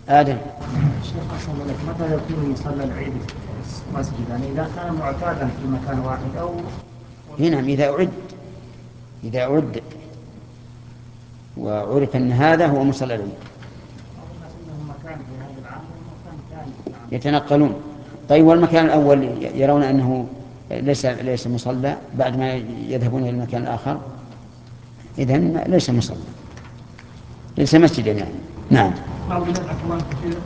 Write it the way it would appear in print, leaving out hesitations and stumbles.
آدم. شيخ أحسن لك، متى يكون مصلى العيد مسجد؟ يعني إذا كان معتادا في مكان واحد أو نعم، إذا أعد وعرف أن هذا هو مصلى العيد مكان في هذا العام ومكان ثاني في العام. يتنقلون. طيب، والمكان الأول يرون أنه ليس مصلى بعد ما يذهبون إلى المكان الآخر، إذن ليس مصلى، ليس مسجدا يعني. نعم.